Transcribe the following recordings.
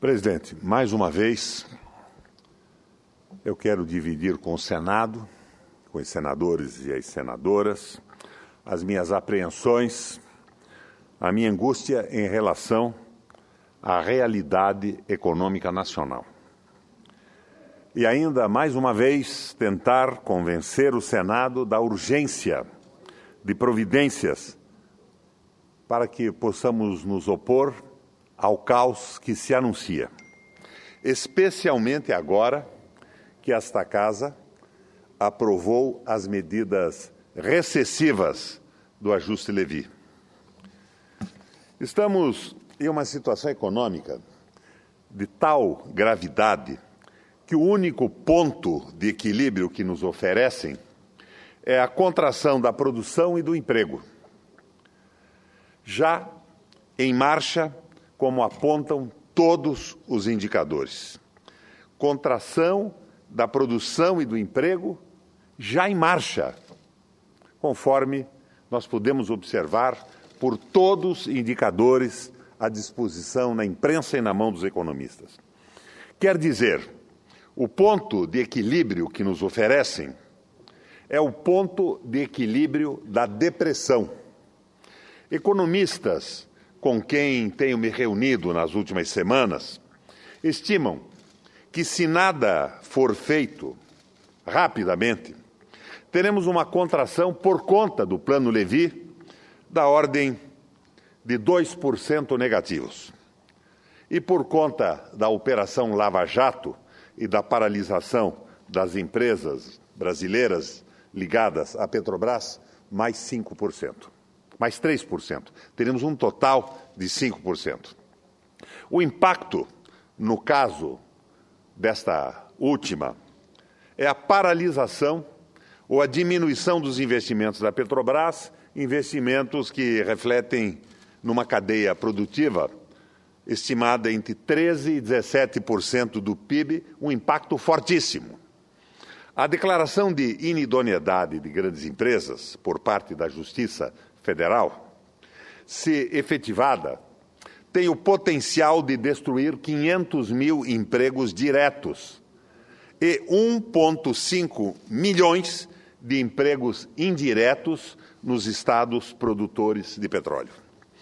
Presidente, mais uma vez, eu quero dividir com o Senado, com os senadores e as senadoras, as minhas apreensões, a minha angústia em relação à realidade econômica nacional. E ainda, mais uma vez, tentar convencer o Senado da urgência de providências para que possamos nos opor ao caos que se anuncia, especialmente agora que esta Casa aprovou as medidas recessivas do ajuste Levy. Estamos em uma situação econômica de tal gravidade que o único ponto de equilíbrio que nos oferecem é a contração da produção e do emprego, já em marcha, como apontam todos os indicadores. Contração da produção e do emprego já em marcha, conforme nós podemos observar por todos os indicadores à disposição na imprensa e na mão dos economistas. Quer dizer, o ponto de equilíbrio que nos oferecem é o ponto de equilíbrio da depressão. Economistas com quem tenho me reunido nas últimas semanas estimam que, se nada for feito rapidamente, teremos uma contração por conta do Plano Levy da ordem de 2% negativos. E por conta da Operação Lava Jato e da paralisação das empresas brasileiras ligadas à Petrobras, mais 5%. Mais 3%. Teremos um total de 5%. O impacto, no caso desta última, é a paralisação ou a diminuição dos investimentos da Petrobras, investimentos que refletem numa cadeia produtiva estimada entre 13% e 17% do PIB, um impacto fortíssimo. A declaração de inidoneidade de grandes empresas por parte da Justiça Federal, se efetivada, tem o potencial de destruir 500 mil empregos diretos e 1,5 milhões de empregos indiretos nos estados produtores de petróleo.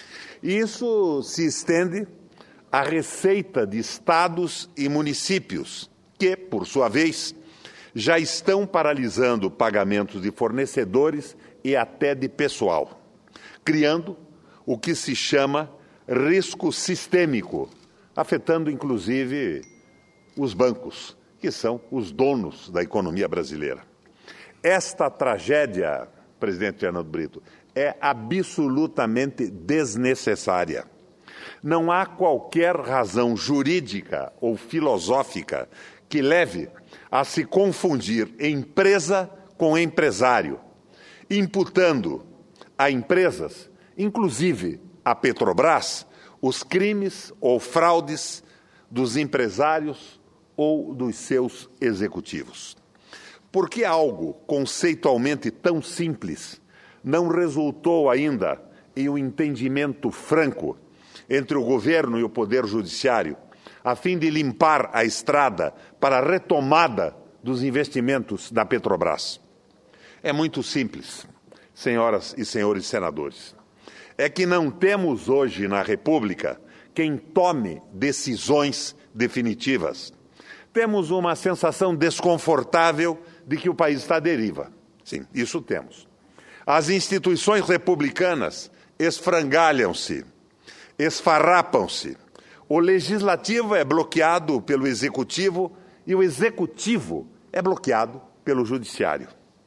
Isso se estende à receita de estados e municípios, que, por sua vez, já estão paralisando pagamentos de fornecedores e até de pessoal, criando o que se chama risco sistêmico, afetando inclusive os bancos, que são os donos da economia brasileira. Esta tragédia, presidente Fernando Brito, é absolutamente desnecessária. Não há qualquer razão jurídica ou filosófica que leve a se confundir empresa com empresário, imputando a empresas, inclusive a Petrobras, os crimes ou fraudes dos empresários ou dos seus executivos. Por que algo conceitualmente tão simples não resultou ainda em um entendimento franco entre o governo e o Poder Judiciário, a fim de limpar a estrada para a retomada dos investimentos da Petrobras? É muito simples, senhoras e senhores senadores. É que não temos hoje na República quem tome decisões definitivas. Temos uma sensação desconfortável de que o país está à deriva. Sim, isso temos. As instituições republicanas esfrangalham-se, esfarrapam-se. O legislativo é bloqueado pelo executivo e o executivo é bloqueado pelo judiciário.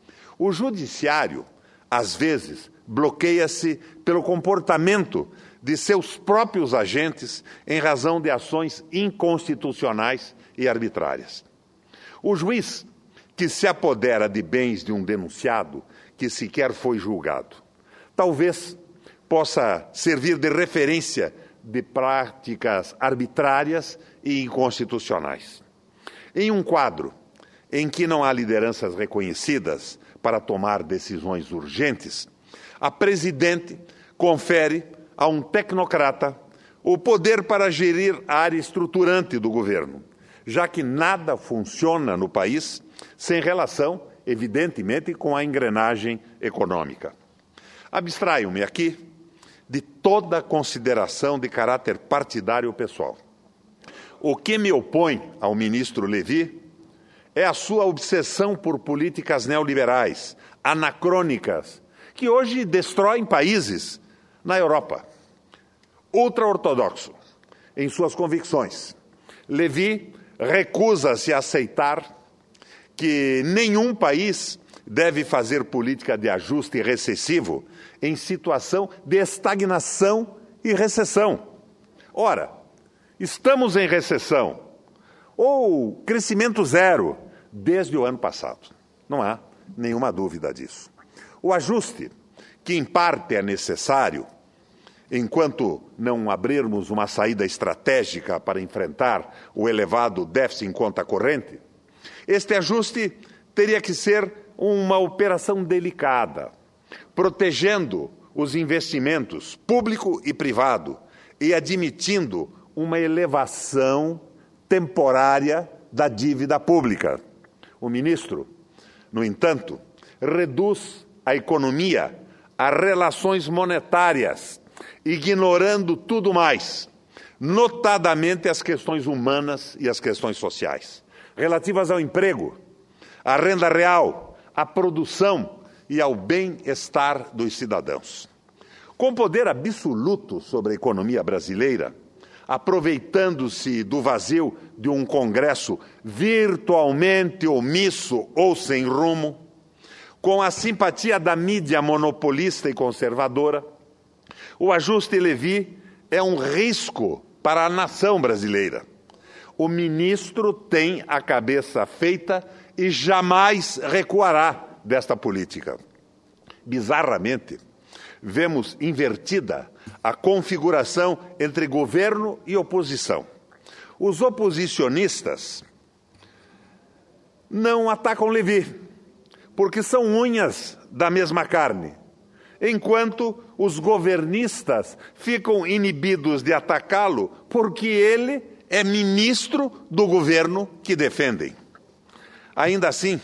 O judiciário, às vezes, bloqueia-se pelo comportamento de seus próprios agentes em razão de ações inconstitucionais e arbitrárias. O juiz que se apodera de bens de um denunciado que sequer foi julgado, talvez possa servir de referência de práticas arbitrárias e inconstitucionais. Em um quadro em que não há lideranças reconhecidas para tomar decisões urgentes, a presidente confere a um tecnocrata o poder para gerir a área estruturante do governo, já que nada funciona no país sem relação, evidentemente, com a engrenagem econômica. Abstraio-me aqui de toda consideração de caráter partidário pessoal. O que me opõe ao ministro Lévy é a sua obsessão por políticas neoliberais, anacrônicas, que hoje destroem países na Europa. Ultra-ortodoxo em suas convicções, Lévy recusa-se a aceitar que nenhum país deve fazer política de ajuste recessivo em situação de estagnação e recessão. Ora, estamos em recessão ou crescimento zero desde o ano passado. Não há nenhuma dúvida disso. O ajuste, que em parte é necessário, enquanto não abrirmos uma saída estratégica para enfrentar o elevado déficit em conta corrente, este ajuste teria que ser uma operação delicada, protegendo os investimentos público e privado e admitindo uma elevação temporária da dívida pública. O ministro, no entanto, reduz a economia a relações monetárias, ignorando tudo mais, notadamente as questões humanas e as questões sociais, relativas ao emprego, à renda real, à produção e ao bem-estar dos cidadãos. Com poder absoluto sobre a economia brasileira, aproveitando-se do vazio de um Congresso virtualmente omisso ou sem rumo, com a simpatia da mídia monopolista e conservadora, o ajuste Lévy é um risco para a nação brasileira. O ministro tem a cabeça feita e jamais recuará desta política. Bizarramente, vemos invertida a configuração entre governo e oposição. Os oposicionistas não atacam Lévy, porque são unhas da mesma carne, enquanto os governistas ficam inibidos de atacá-lo porque ele é ministro do governo que defendem. Ainda assim,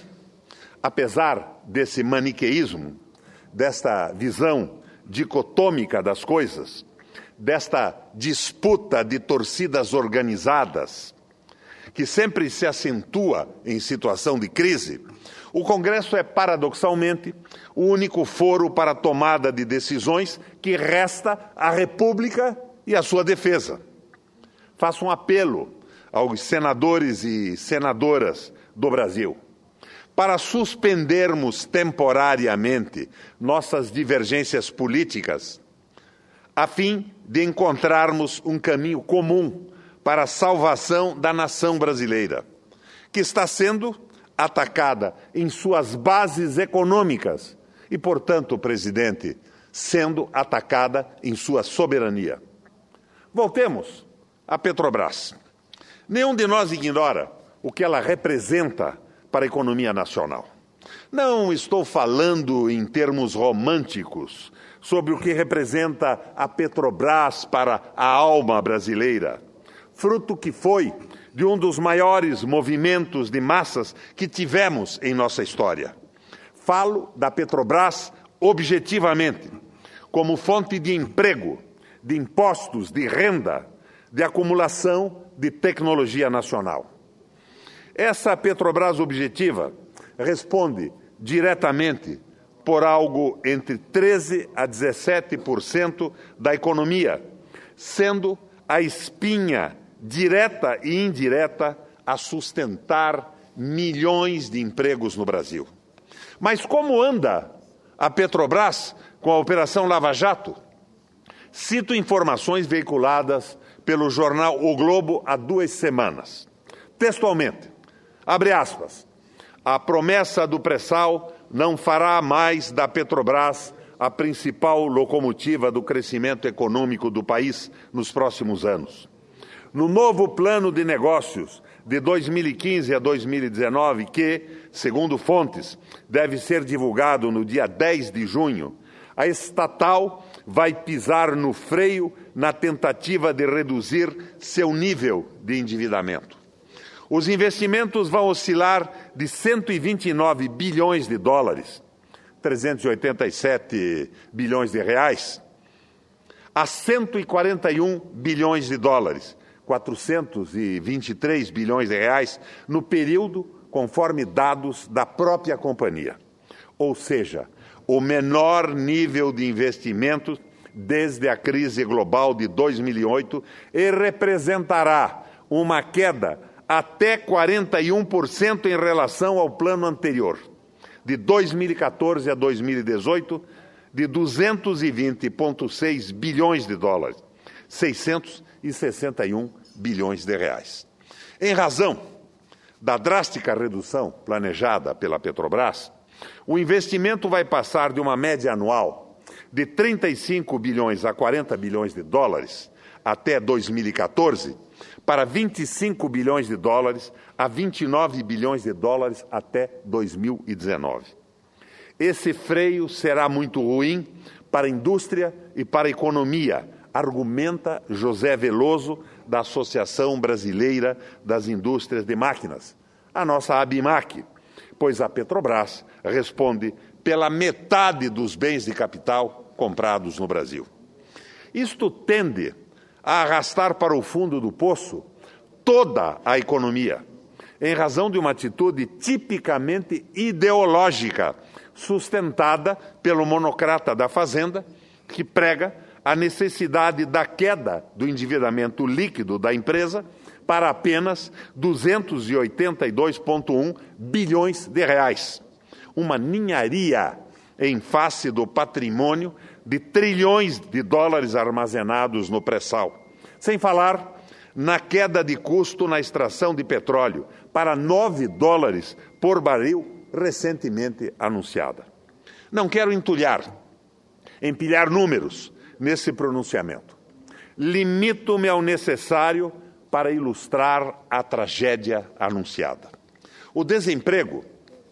apesar desse maniqueísmo, desta visão dicotômica das coisas, desta disputa de torcidas organizadas, que sempre se acentua em situação de crise, o Congresso é, paradoxalmente, o único foro para a tomada de decisões que resta à República e à sua defesa. Faço um apelo aos senadores e senadoras do Brasil para suspendermos temporariamente nossas divergências políticas, a fim de encontrarmos um caminho comum para a salvação da nação brasileira, que está sendo atacada em suas bases econômicas e, portanto, presidente, sendo atacada em sua soberania. Voltemos à Petrobras. Nenhum de nós ignora o que ela representa para a economia nacional. Não estou falando em termos românticos sobre o que representa a Petrobras para a alma brasileira, fruto que foi de um dos maiores movimentos de massas que tivemos em nossa história. Falo da Petrobras objetivamente, como fonte de emprego, de impostos, de renda, de acumulação de tecnologia nacional. Essa Petrobras objetiva responde diretamente por algo entre 13% a 17% da economia, sendo a espinha direta e indireta a sustentar milhões de empregos no Brasil. Mas como anda a Petrobras com a Operação Lava Jato? Cito informações veiculadas pelo jornal O Globo há 2 semanas. Textualmente, abre aspas, a promessa do pré-sal não fará mais da Petrobras a principal locomotiva do crescimento econômico do país nos próximos anos. No novo plano de negócios de 2015 a 2019, que, segundo fontes, deve ser divulgado no dia 10 de junho, a estatal vai pisar no freio na tentativa de reduzir seu nível de endividamento. Os investimentos vão oscilar de 129 bilhões de dólares, 387 bilhões de reais, a 141 bilhões de dólares, 423 bilhões de reais, no período, conforme dados da própria companhia. Ou seja, o menor nível de investimentos desde a crise global de 2008 e representará uma queda até 41% em relação ao plano anterior, de 2014 a 2018, de 220,6 bilhões de dólares, 661 bilhões de reais. Em razão da drástica redução planejada pela Petrobras, o investimento vai passar de uma média anual de 35 bilhões a 40 bilhões de dólares até 2014 para 25 bilhões de dólares a 29 bilhões de dólares até 2019. Esse freio será muito ruim para a indústria e para a economia, argumenta José Veloso, da Associação Brasileira das Indústrias de Máquinas, a nossa ABIMAQ, pois a Petrobras responde pela metade dos bens de capital comprados no Brasil. Isto tende a arrastar para o fundo do poço toda a economia, em razão de uma atitude tipicamente ideológica, sustentada pelo monocrata da Fazenda, que prega a necessidade da queda do endividamento líquido da empresa para apenas 282,1 bilhões de reais. Uma ninharia em face do patrimônio de trilhões de dólares armazenados no pré-sal. Sem falar na queda de custo na extração de petróleo para 9 dólares por barril recentemente anunciada. Não quero empilhar números nesse pronunciamento. Limito-me ao necessário para ilustrar a tragédia anunciada. O desemprego,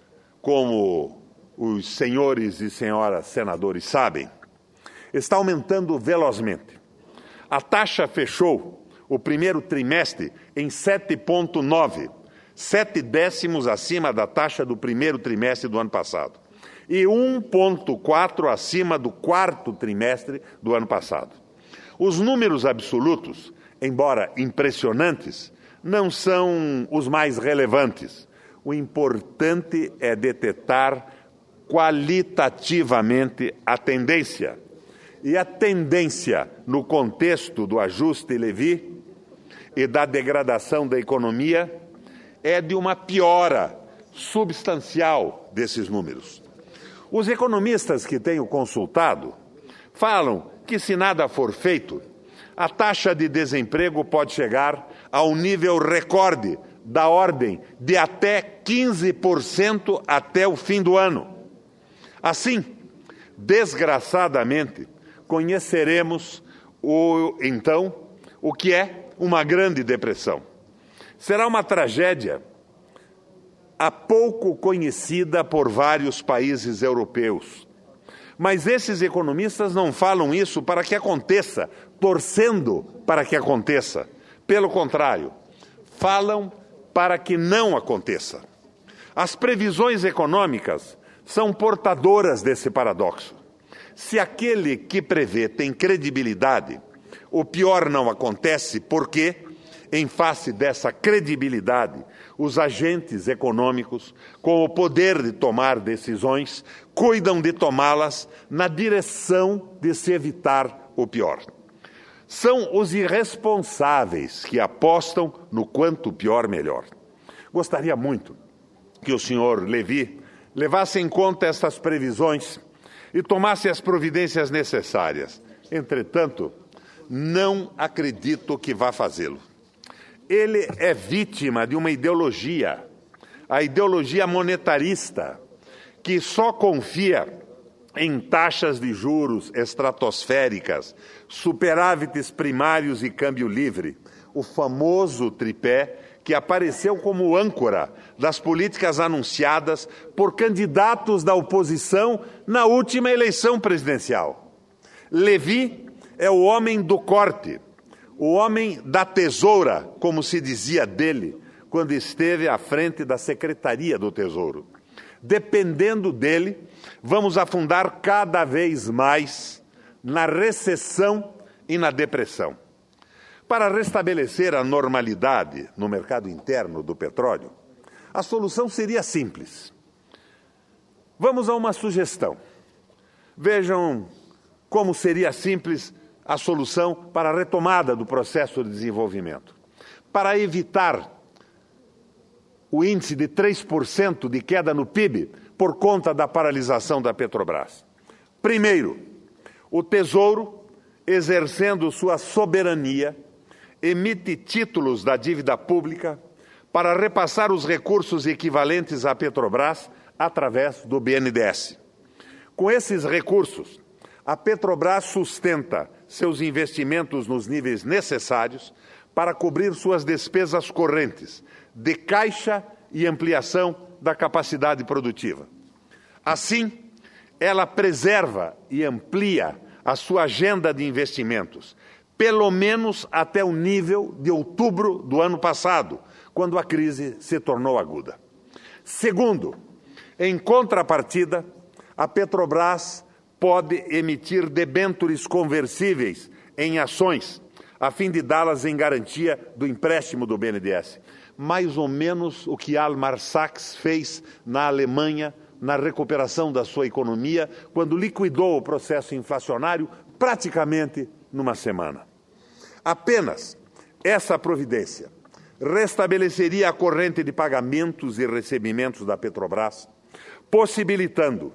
como os senhores e senhoras senadores sabem, está aumentando velozmente. A taxa fechou o primeiro trimestre em 7,9, 7 décimos acima da taxa do primeiro trimestre do ano passado e 1,4 acima do quarto trimestre do ano passado. Os números absolutos, embora impressionantes, não são os mais relevantes. O importante é detectar qualitativamente a tendência. E a tendência, no contexto do ajuste Levy e da degradação da economia, é de uma piora substancial desses números. Os economistas que tenho consultado falam que, se nada for feito, a taxa de desemprego pode chegar a um nível recorde da ordem de até 15% até o fim do ano. Assim, desgraçadamente, conheceremos então o que é uma grande depressão. Será uma tragédia há pouco conhecida por vários países europeus. Mas esses economistas não falam isso para que aconteça, torcendo para que aconteça. Pelo contrário, falam para que não aconteça. As previsões econômicas são portadoras desse paradoxo. Se aquele que prevê tem credibilidade, o pior não acontece porque, em face dessa credibilidade, os agentes econômicos, com o poder de tomar decisões, cuidam de tomá-las na direção de se evitar o pior. São os irresponsáveis que apostam no quanto pior, melhor. Gostaria muito que o senhor Levy levasse em conta estas previsões e tomasse as providências necessárias. Entretanto, não acredito que vá fazê-lo. Ele é vítima de uma ideologia, a ideologia monetarista, que só confia em taxas de juros estratosféricas, superávites primários e câmbio livre, o famoso tripé que apareceu como âncora das políticas anunciadas por candidatos da oposição na última eleição presidencial. Levy é o homem do corte, o homem da tesoura, como se dizia dele, quando esteve à frente da Secretaria do Tesouro. Dependendo dele, vamos afundar cada vez mais na recessão e na depressão. Para restabelecer a normalidade no mercado interno do petróleo, a solução seria simples. Vamos a uma sugestão. Vejam como seria simples a solução para a retomada do processo de desenvolvimento. Para evitar o índice de 3% de queda no PIB por conta da paralisação da Petrobras. Primeiro, o Tesouro, exercendo sua soberania, emite títulos da dívida pública para repassar os recursos equivalentes à Petrobras através do BNDES. Com esses recursos, a Petrobras sustenta seus investimentos nos níveis necessários para cobrir suas despesas correntes, de caixa e ampliação da capacidade produtiva. Assim, ela preserva e amplia a sua agenda de investimentos, pelo menos até o nível de outubro do ano passado, quando a crise se tornou aguda. Segundo, em contrapartida, a Petrobras pode emitir debêntures conversíveis em ações, a fim de dá-las em garantia do empréstimo do BNDES. Mais ou menos o que Goldman Sachs fez na Alemanha na recuperação da sua economia, quando liquidou o processo inflacionário praticamente numa semana. Apenas essa providência restabeleceria a corrente de pagamentos e recebimentos da Petrobras, possibilitando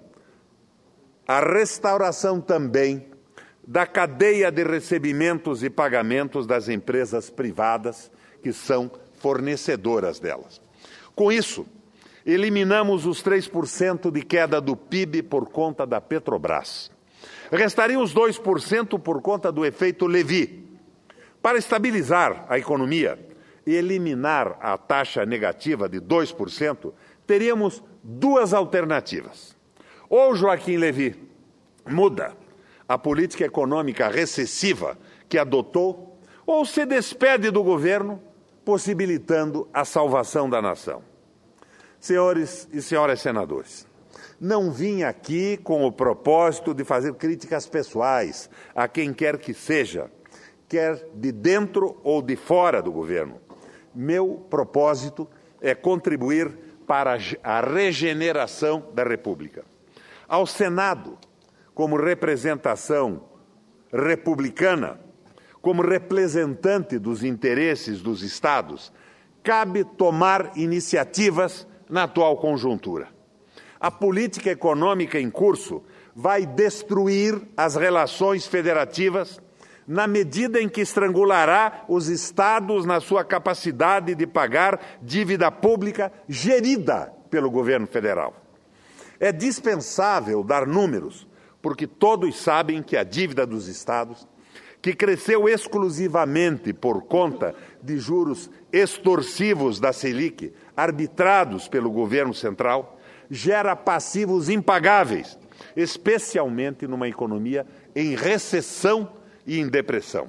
a restauração também da cadeia de recebimentos e pagamentos das empresas privadas que são fornecedoras delas. Com isso, eliminamos os 3% de queda do PIB por conta da Petrobras. Restariam os 2% por conta do efeito Levy. Para estabilizar a economia e eliminar a taxa negativa de 2%, teríamos duas alternativas. Ou Joaquim Levy muda a política econômica recessiva que adotou, ou se despede do governo, possibilitando a salvação da nação. Senhores e senhoras senadores, não vim aqui com o propósito de fazer críticas pessoais a quem quer que seja, quer de dentro ou de fora do governo. Meu propósito é contribuir para a regeneração da República. Ao Senado, como representação republicana, como representante dos interesses dos Estados, cabe tomar iniciativas na atual conjuntura. A política econômica em curso vai destruir as relações federativas na medida em que estrangulará os Estados na sua capacidade de pagar dívida pública gerida pelo governo federal. É dispensável dar números, porque todos sabem que a dívida dos Estados, que cresceu exclusivamente por conta de juros extorsivos da Selic, arbitrados pelo governo central, gera passivos impagáveis, especialmente numa economia em recessão e em depressão.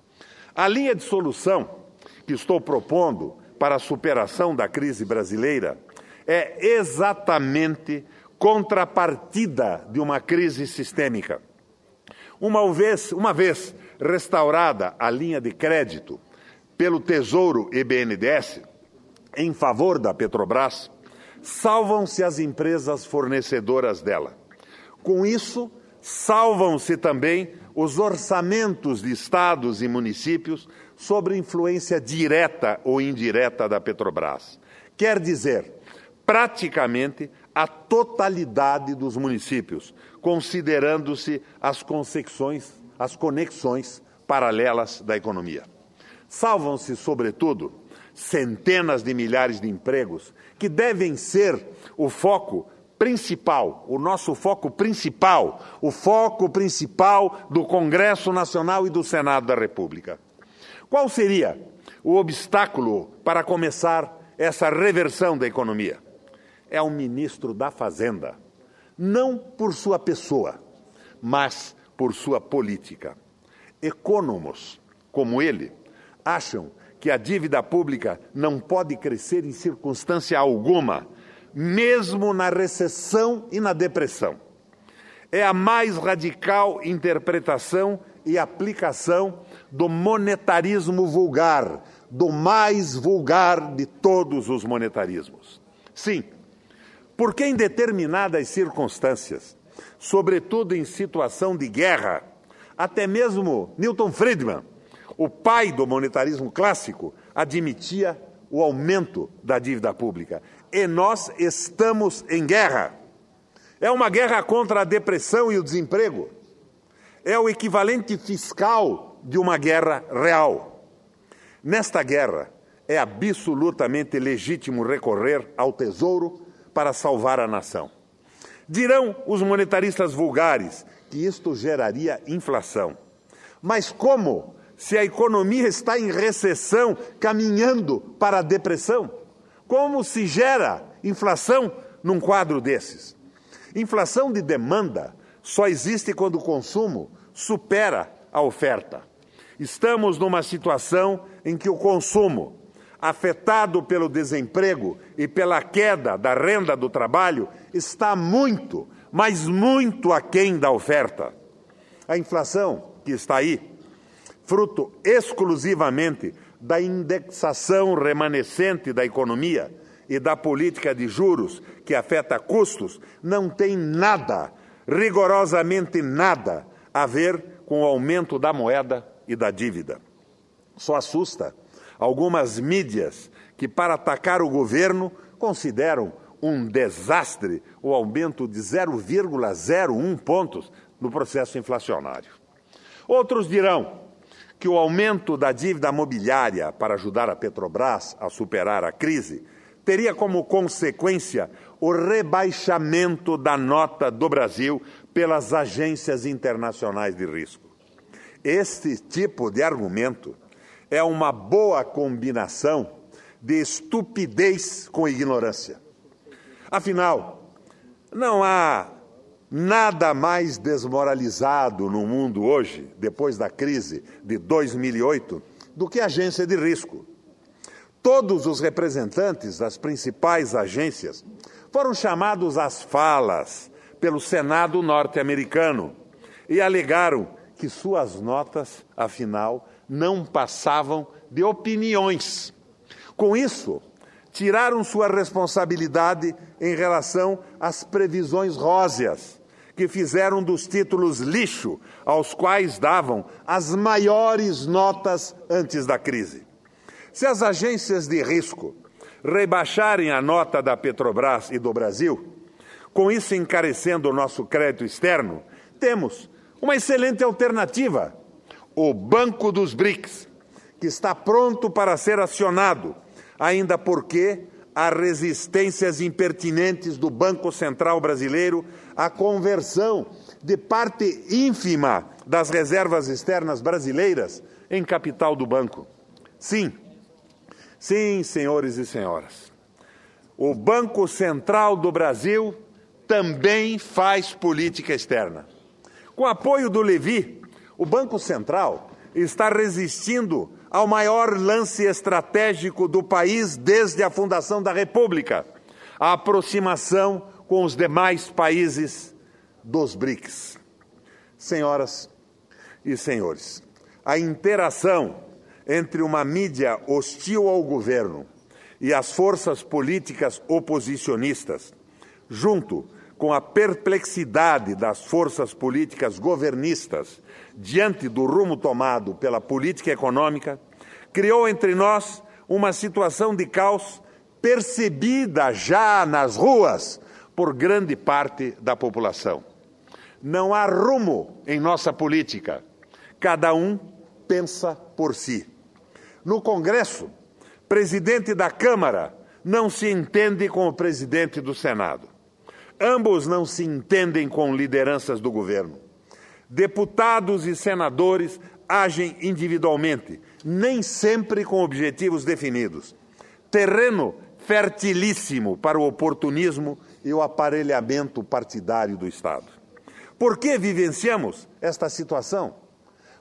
A linha de solução que estou propondo para a superação da crise brasileira é exatamente contrapartida de uma crise sistêmica. Uma vez restaurada a linha de crédito pelo Tesouro e BNDES em favor da Petrobras, salvam-se as empresas fornecedoras dela. Com isso, salvam-se também os orçamentos de estados e municípios sob influência direta ou indireta da Petrobras. Quer dizer, praticamente a totalidade dos municípios, considerando-se as conexões paralelas da economia. Salvam-se, sobretudo, centenas de milhares de empregos que devem ser o foco principal, o nosso foco principal, o foco principal do Congresso Nacional e do Senado da República. Qual seria o obstáculo para começar essa reversão da economia? É o ministro da Fazenda, não por sua pessoa, mas por sua política. Econômicos, como ele, acham que a dívida pública não pode crescer em circunstância alguma, mesmo na recessão e na depressão. É a mais radical interpretação e aplicação do monetarismo vulgar, do mais vulgar de todos os monetarismos. Sim, porque em determinadas circunstâncias, sobretudo em situação de guerra, até mesmo Milton Friedman, o pai do monetarismo clássico, admitia o aumento da dívida pública. E nós estamos em guerra. É uma guerra contra a depressão e o desemprego. É o equivalente fiscal de uma guerra real. Nesta guerra, é absolutamente legítimo recorrer ao tesouro para salvar a nação. Dirão os monetaristas vulgares que isto geraria inflação. Mas como, se a economia está em recessão, caminhando para a depressão? Como se gera inflação num quadro desses? Inflação de demanda só existe quando o consumo supera a oferta. Estamos numa situação em que o consumo, afetado pelo desemprego e pela queda da renda do trabalho, está muito, mas muito aquém da oferta. A inflação que está aí, fruto exclusivamente da indexação remanescente da economia e da política de juros que afeta custos, não tem nada, rigorosamente nada, a ver com o aumento da moeda e da dívida. Só assusta algumas mídias que, para atacar o governo, consideram um desastre o aumento de 0,01 pontos no processo inflacionário. Outros dirão que o aumento da dívida mobiliária para ajudar a Petrobras a superar a crise teria como consequência o rebaixamento da nota do Brasil pelas agências internacionais de risco. Este tipo de argumento é uma boa combinação de estupidez com ignorância. Afinal, não há nada mais desmoralizado no mundo hoje, depois da crise de 2008, do que a agência de risco. Todos os representantes das principais agências foram chamados às falas pelo Senado norte-americano e alegaram que suas notas, afinal, não passavam de opiniões. Com isso, tiraram sua responsabilidade em relação às previsões róseas, que fizeram dos títulos lixo aos quais davam as maiores notas antes da crise. Se as agências de risco rebaixarem a nota da Petrobras e do Brasil, com isso encarecendo o nosso crédito externo, temos uma excelente alternativa: o Banco dos BRICS, que está pronto para ser acionado, ainda porque há resistências impertinentes do Banco Central brasileiro à conversão de parte ínfima das reservas externas brasileiras em capital do banco. Sim, senhores e senhoras, o Banco Central do Brasil também faz política externa. Com apoio do Levi, o Banco Central está resistindo ao maior lance estratégico do país desde a fundação da República, a aproximação com os demais países dos BRICS. Senhoras e senhores, a interação entre uma mídia hostil ao governo e as forças políticas oposicionistas, junto com a perplexidade das forças políticas governistas diante do rumo tomado pela política econômica, criou entre nós uma situação de caos percebida já nas ruas por grande parte da população. Não há rumo em nossa política. Cada um pensa por si. No Congresso, presidente da Câmara não se entende com o presidente do Senado. Ambos não se entendem com lideranças do governo. Deputados e senadores agem individualmente, nem sempre com objetivos definidos. Terreno fertilíssimo para o oportunismo e o aparelhamento partidário do Estado. Por que vivenciamos esta situação?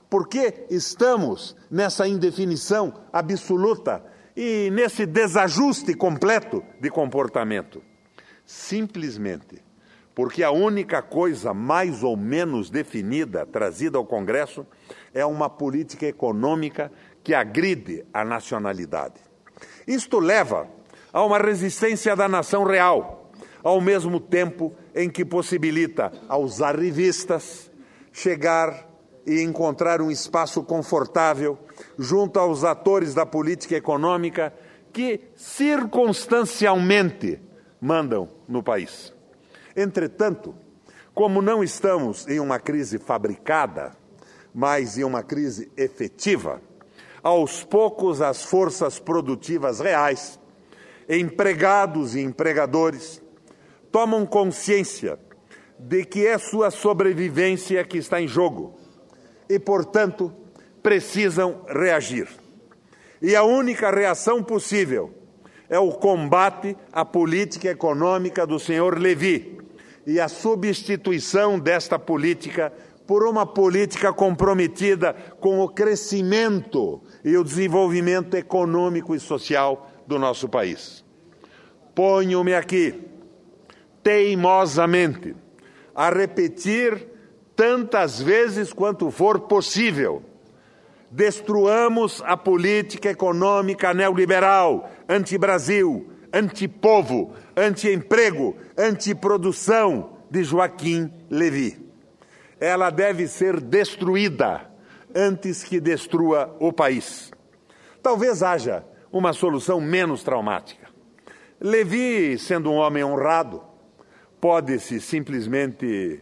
Por que estamos nessa indefinição absoluta e nesse desajuste completo de comportamento? Simplesmente porque a única coisa mais ou menos definida, trazida ao Congresso, é uma política econômica que agride a nacionalidade. Isto leva a uma resistência da nação real, ao mesmo tempo em que possibilita aos arrivistas chegar e encontrar um espaço confortável junto aos atores da política econômica que circunstancialmente mandam no país. Entretanto, como não estamos em uma crise fabricada, mas em uma crise efetiva, aos poucos as forças produtivas reais, empregados e empregadores, tomam consciência de que é sua sobrevivência que está em jogo e, portanto, precisam reagir. E a única reação possível é o combate à política econômica do senhor Lévy e a substituição desta política por uma política comprometida com o crescimento e o desenvolvimento econômico e social do nosso país. Ponho-me aqui, teimosamente, a repetir tantas vezes quanto for possível: destruamos a política econômica neoliberal, anti-Brasil, anti-povo, anti-emprego, anti-produção de Joaquim Lévy. Ela deve ser destruída antes que destrua o país. Talvez haja uma solução menos traumática. Lévy, sendo um homem honrado, pode-se simplesmente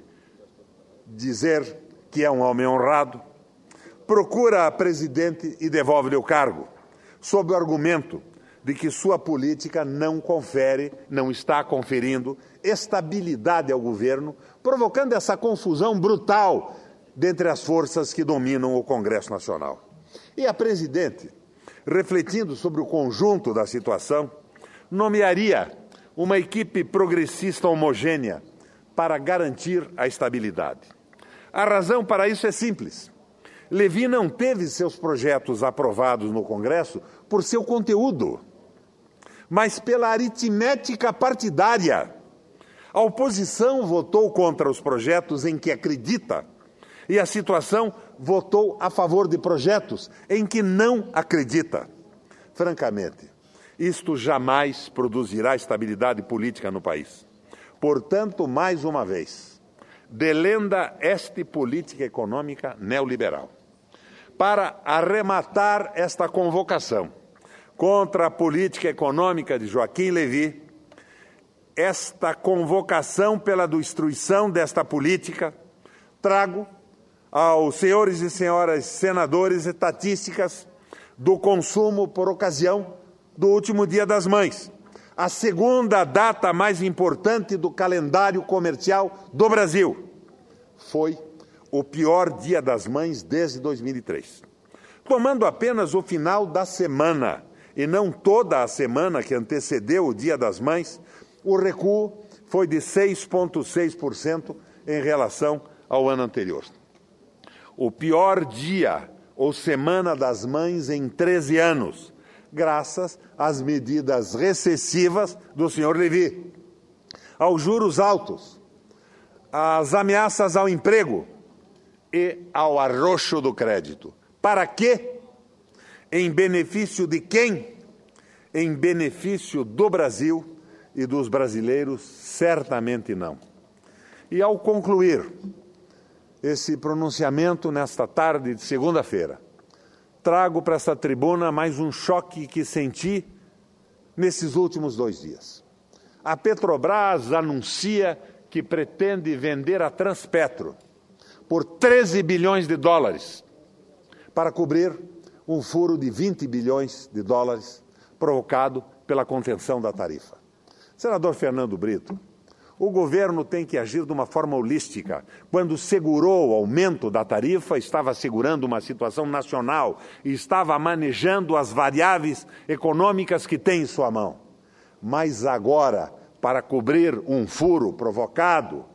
dizer que é um homem honrado, procura a presidente e devolve-lhe o cargo, sob o argumento de que sua política não está conferindo estabilidade ao governo, provocando essa confusão brutal dentre as forças que dominam o Congresso Nacional. E a presidente, refletindo sobre o conjunto da situação, nomearia uma equipe progressista homogênea para garantir a estabilidade. A razão para isso é simples. Lévy não teve seus projetos aprovados no Congresso por seu conteúdo, mas pela aritmética partidária. A oposição votou contra os projetos em que acredita e a situação votou a favor de projetos em que não acredita. Francamente, isto jamais produzirá estabilidade política no país. Portanto, mais uma vez, delenda esta política econômica neoliberal. Para arrematar esta convocação contra a política econômica de Joaquim Lévy, esta convocação pela destruição desta política, trago aos senhores e senhoras senadores estatísticas do consumo por ocasião do último Dia das Mães, a segunda data mais importante do calendário comercial do Brasil. Foi o pior Dia das Mães desde 2003. Tomando apenas o final da semana, e não toda a semana que antecedeu o Dia das Mães, o recuo foi de 6,6% em relação ao ano anterior. O pior dia ou Semana das Mães em 13 anos, graças às medidas recessivas do senhor Lévy, aos juros altos, às ameaças ao emprego e ao arroxo do crédito. Para quê? Em benefício de quem? Em benefício do Brasil e dos brasileiros? Certamente não. E ao concluir esse pronunciamento nesta tarde de segunda-feira, trago para esta tribuna mais um choque que senti nesses últimos 2 dias. A Petrobras anuncia que pretende vender a Transpetro por 13 bilhões de dólares para cobrir um furo de 20 bilhões de dólares provocado pela contenção da tarifa. Senador Fernando Brito, o governo tem que agir de uma forma holística. Quando segurou o aumento da tarifa, estava segurando uma situação nacional e estava manejando as variáveis econômicas que tem em sua mão. Mas agora, para cobrir um furo provocado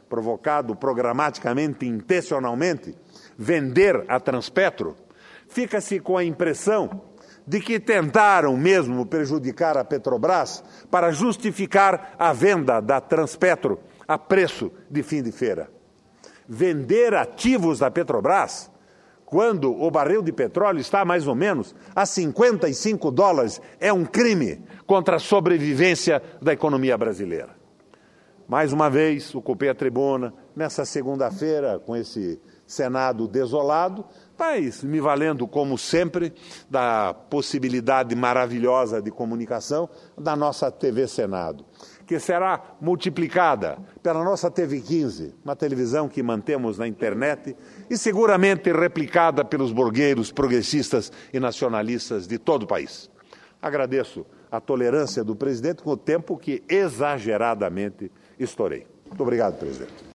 provocado programaticamente, intencionalmente, vender a Transpetro, fica-se com a impressão de que tentaram mesmo prejudicar a Petrobras para justificar a venda da Transpetro a preço de fim de feira. Vender ativos da Petrobras, quando o barril de petróleo está mais ou menos a $55, é um crime contra a sobrevivência da economia brasileira. Mais uma vez, ocupei a tribuna nessa segunda-feira com esse Senado desolado, mas me valendo, como sempre, da possibilidade maravilhosa de comunicação da nossa TV Senado, que será multiplicada pela nossa TV 15, uma televisão que mantemos na internet e seguramente replicada pelos blogueiros progressistas e nacionalistas de todo o país. Agradeço a tolerância do presidente com o tempo que exageradamente estourei. Muito obrigado, presidente.